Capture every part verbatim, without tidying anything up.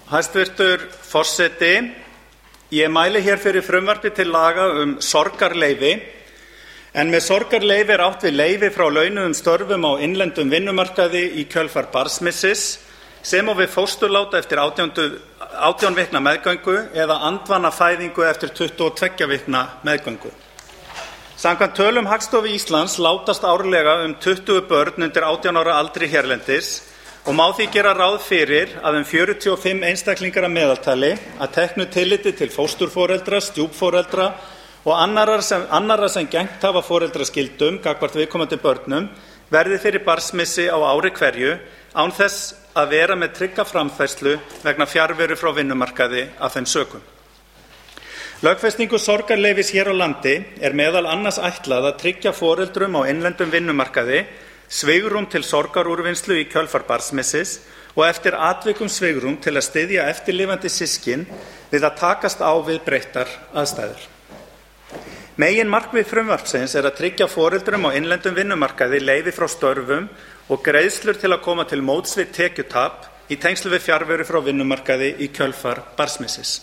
Hæstvirtur forseti, ég mæli hér fyrir frumvarpi til laga um sorgarleyfi, en með sorgarleyfi er átt við leyfi frá launuðum störfum á innlendum vinnumarkaði í kjölfar barnsmissis, sem og við fósturlát eftir átján vikna meðgöngu eða andvana fæðingu eftir tuttugu og tveggja vikna meðgöngu. Samkvæmt tölum Hagstofu Íslands látast árlega um tuttugu börn undir átján ára aldri hérlendis og má því gera ráð fyrir að um fjörutíu og fimm einstaklingar að meðaltali að teknu tilliti til fósturforeldra, stjúpforeldra og annarra sem, annarra sem gegnt hafa foreldraskyldum gagnvart viðkomandi börnum verði fyrir barnsmissi á ári hverju án þess að vera með trygga framfærslu vegna fjarveru frá vinnumarkaði af þeim sökum. Lögfestingu sorgarleyfis hér á landi er meðal annars ætlað að tryggja foreldrum á innlendum vinnumarkaði svigrúm til sorgarúrvinnslu í kjölfar barnsmissis og eftir atvikum svigrúm til að styðja eftirlifandi systkin við að takast á við breyttar aðstæður. Megin markmið frumvarpsins er að tryggja foreldrum á innlendum vinnumarkaði leyfi frá störfum og greiðslur til að koma til móts við tekjutap í tengslu við fjarveru frá vinnumarkaði í kjölfar barnsmissis.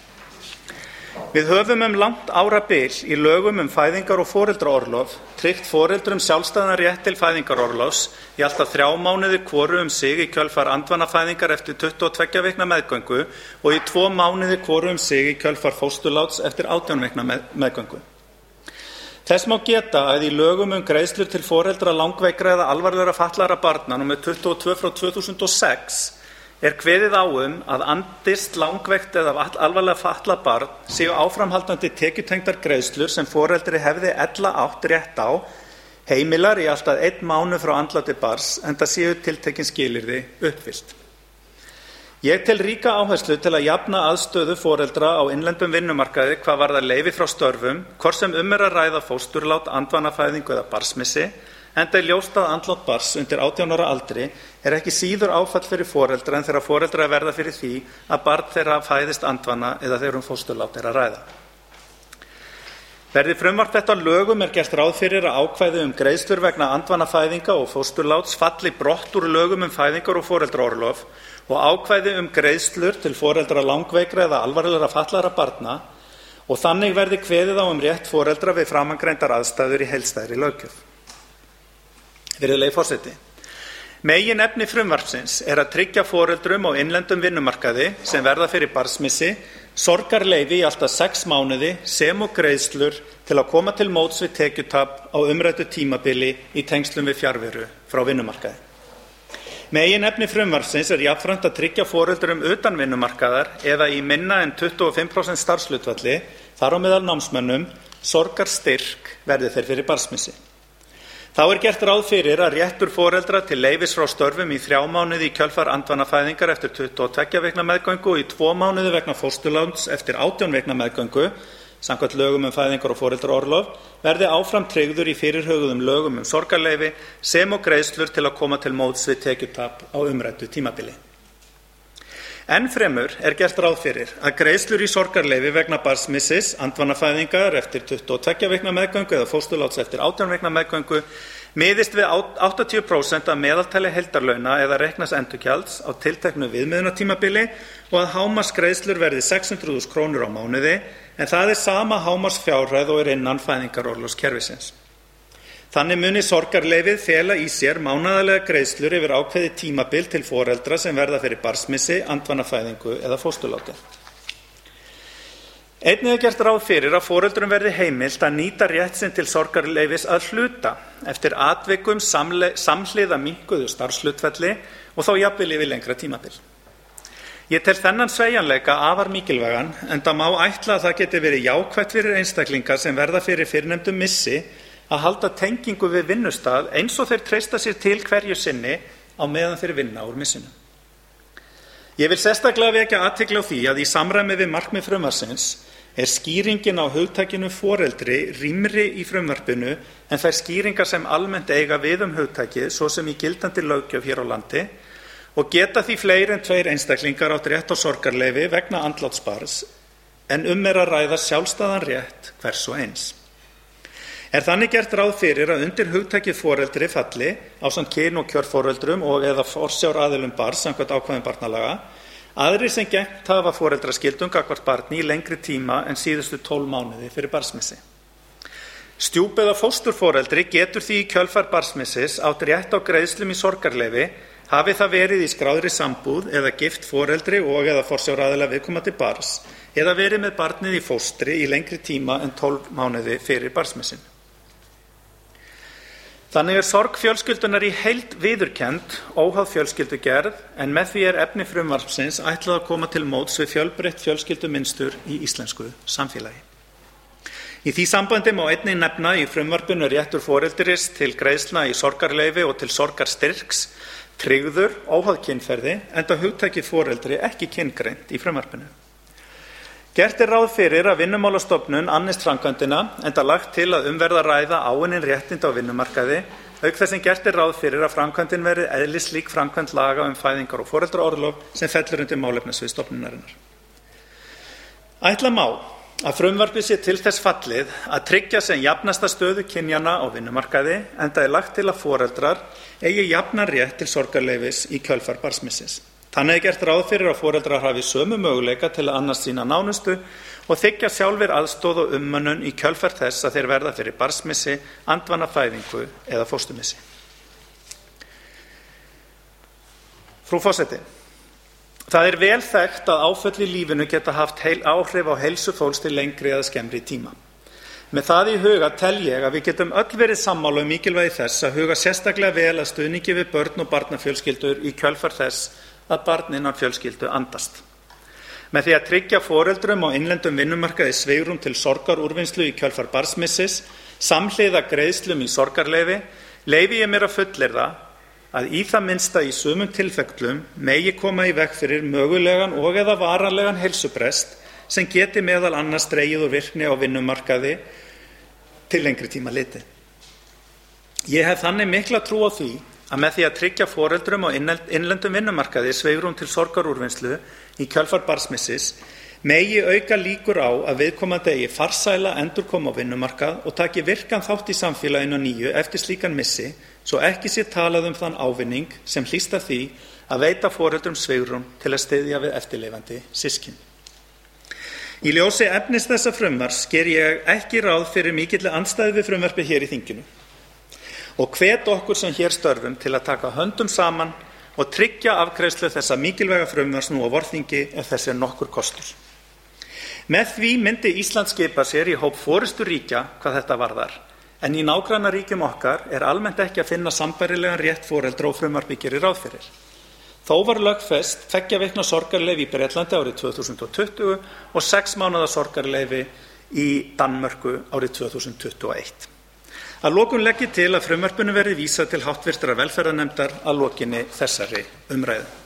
Við höfum um langt árabil í lögum um fæðingar- og foreldraorlof tryggt foreldrum sjálfstæðan rétt til fæðingarorlofs í allt að þrjá mánuði hvoru um sig í kjölfar andvanafæðingar eftir tuttugu og tveggja vikna meðgöngu og í tvo mánuði hvoru um sig í kjölfar fósturláts eftir átján vikna meðgöngu. Þess má geta að í lögum um greiðslur til foreldra langveikra eða alvarlegra fatlaðra barna númer tuttugu og tvö frá tvö þúsund og sex er kveðið á um að andist langveikt eða alvarlega fatlað barn séu áframhaldandi tekjutengdar greiðslur sem foreldri hefði ella átt rétt á heimilar í allt að einn mánuð frá andláti barns enda séu tiltekin skilyrði uppfyllt. Ég tel ríka áherslu til að jafna aðstöðu foreldra á innlendum vinnumarkaði hvað varðar leyfi frá störfum, hvort sem um er að ræða fósturlát, andvanafæðingu eða barnsmissi, enda er ljóst að andlát barns undir átján ára aldri er ekki síður áfall fyrir foreldra en þegar foreldra verða fyrir því að barn þeirra fæðist andvana eða þegar um fósturlát er að ræða. Verði frumvarp þetta að lögum er gert ráð fyrir að ákvæði um greiðslur vegna andvanafæðinga og fósturláts falli brott úr lögum um fæðingar- og foreldraorlof og ákvæði um greiðslur til foreldra langveikra eða alvarlegra fatlaðra barna og þannig verði kveðið á um rétt foreldra við framangreindar aðstæður í heildstæðri löggjöf. Virðulegi forseti. Meginefni frumvarpsins er að tryggja foreldrum á innlendum vinnumarkaði sem verða fyrir barnsmissi sorgarleyfi í allt að sex mánuði sem og greiðslur til að koma til móts við tekjutap á umræddu tímabili í tengslum við fjarveru frá vinnumarkaði. Meginefni frumvarpsins er jafnframt að tryggja foreldrum utan vinnumarkaðar eða í minna en tuttugu og fimm prósent starfshlutfalli, þar á meðal námsmönnum, sorgarstyrk verði þeir fyrir barnsmissi. Þá er gert ráð fyrir að réttur foreldra til leyfis frá störfum í þrjá mánuði í kjölfar andvanafæðingar eftir tuttugu og tveggja vikna meðgöngu og í tvo mánuði vegna fósturláts eftir átján vikna meðgöngu, samkvæmt lögum um fæðingar- og foreldraorlof, verði áfram tryggður í fyrirhuguðum lögum um sorgarleyfi sem og greiðslur til að koma til móts við tekjutap á umræddu tímabili. Enn fremur er gert ráð fyrir að greiðslur í sorgarleyfi vegna barnsmissis, andvanafæðingar eftir tuttugu og tveggja vikna meðgöngu eða fósturláts eftir átján vikna meðgöngu miðist við áttatíu prósent af meðaltali heildarlauna eða reiknaðs endurgjalds á tilteknu viðmiðunartímabili og að hámarksgreiðslur verði sex hundruð þúsund krónur á mánuði en það er sama hámarksfjárhæð og er innan fæðingarorlofskerfisins. Þannig muni sorgarleyfið fela í sér mánaðarlega greiðslur yfir ákveðið tímabil til foreldra sem verða fyrir barnsmissi, andvanafæðingu eða fósturláti. Einnig er gert ráð fyrir að foreldrum verði heimilt að nýta rétt sinn til sorgarleyfis að hluta eftir atvikum samhliða minnkuðu starfshlutfalli og þá jafnvel yfir lengra tímabil. Ég tel þennan sveigjanleika afar mikilvægan enda má ætla að það geti verið jákvætt fyrir einstaklinga sem verða fyrir fyrrnefndum missi að halda tengingu við vinnustað eins og þeir treysta sér til hverju sinni á meðan þeir vinna úr missinu. Ég vil sérstaklega vekja athygli á því að í samræmi við markmið frumvarpsins er skýringin á hugtakinu foreldri rýmri í frumvarpinu en þær skýringar sem almennt eiga við um hugtakið svo sem í gildandi löggjöf hér á landi og geta því fleiri en tveir einstaklingar átt rétt á sorgarleyfi vegna andláts barns en um er að ræða sjálfstæðan rétt hvers og eins. Er þannig gert ráð fyrir að undir hugtakið foreldri falli ásamt kyn- og kjörforeldrum og eða forsjáraðilum barns samkvæmt ákvæðum barnalaga Aðrir sem gegnt hafa foreldraskyldum gagnvart barni í lengri tíma en síðustu tólf mánuði fyrir barnsmissi. Stjúp- eða fósturforeldri getur því í kjölfar barnsmissis átt rétt á greiðslum í sorgarleyfi hafi það verið í skráðri sambúð eða gift foreldri og eða forsjáraðila viðkomandi barns eða verið með barnið í fóstri í lengri tíma en tólf mánuði fyrir barnsmissin. Þannig er sorg fjölskyldunar í heild viðurkennd, óháð fjölskyldugerð, en með því er efni frumvarpsins ætlað að koma til móts við fjölbreytt fjölskyldumynstur í íslensku samfélagi. Í því sambandi má einnig nefna í frumvarpinu réttur foreldris til greiðslna í sorgarleyfi og til sorgarstyrks tryggður óháð kynferði, enda hugtakið foreldri ekki kyngreint í frumvarpinu. Gert er ráð fyrir að Vinnumálastofnun annist framkvæmdina, enda lagt til að um verði að ræða áunnin réttindi á vinnumarkaði, auk þess sem gert er ráð fyrir að framkvæmdin verði eðlislík framkvæmd laga um fæðingar- og foreldraorlof sem fellur undir málefnasvið stofnunarinnar. Ætla má að frumvarpið sé til þess fallið að tryggja sem jafnasta stöðu kynjanna á vinnumarkaði, enda er lagt til að foreldrar eigi jafnan rétt til sorgarleyfis í kjölfar barnsmissis. Þannig er gert ráð fyrir að foreldrar hafi sömu möguleika til að annast sína nánustu og þiggja sjálfir aðstoð og umönnun í kjölfar þess að þeir verða fyrir barnsmissi, andvanafæðingu eða fósturmissi. Frú forseti, það er vel þekkt að áföll í lífinu geta haft heil áhrif á heilsu fólks til lengri eða skemmri tíma. Með það í huga tel ég að við getum öll verið sammála um mikilvægi þess að huga sérstaklega vel að stuðningi við börn og barnafjölskyldur í kjölfar þess að barn innan fjölskyldu andast. Með því að tryggja foreldrum á innlendum vinnumarkaði svigrúm til sorgarúrvinnslu í kjölfar barnsmissis, samhliða greiðslum í sorgarleyfi, leyfi ég mér að fullyrða að í það minnsta í sumum tilfellum megi koma í veg fyrir mögulegan og eða varanlegan heilsubrest sem geti meðal annars dregið úr virkni á vinnumarkaði til lengri tíma litið. Ég hef þannig mikla trú á því að með því að tryggja foreldrum á innlendum vinnumarkaði svigrúm til sorgarúrvinnslu í kjölfar barnsmissis megi auka líkur á að viðkomandi eigi farsæla endurkoma á vinnumarkað og taki virkan þátt í samfélaginu að nýju eftir slíkan missi, svo ekki sé talað um þann ávinning sem hlýst af því að veita foreldrum svigrúm til að styðja við eftirlifandi systkin. Í ljósi efnis þessa frumvarps geri ég ekki ráð fyrir mikilli andstæðu við frumvarpið hér í þinginu og hvet okkur sem hér störfum til að taka höndum saman og tryggja afgreiðslu þessa mikilvæga frumvarps nú á vorþingi ef þess er nokkur kostur. Með því myndi Ísland skipa sér í hóp forysturíkja hvað þetta varðar, en í nágrannaríkjum okkar er almennt ekki að finna sambærilegan rétt foreldra og frumvarpið gerir ráð fyrir. Þó var lögfest tveggja vikna sorgarleyfi í Bretlandi árið tvö þúsund tuttugu og sex mánaða sorgarleyfi í Danmörku árið tvö þúsund tuttugu og eitt. Að lokum legg ég til að frumvarpinu verði vísað til háttvirtrar velferðarnefndar að lokinni þessari umræðu.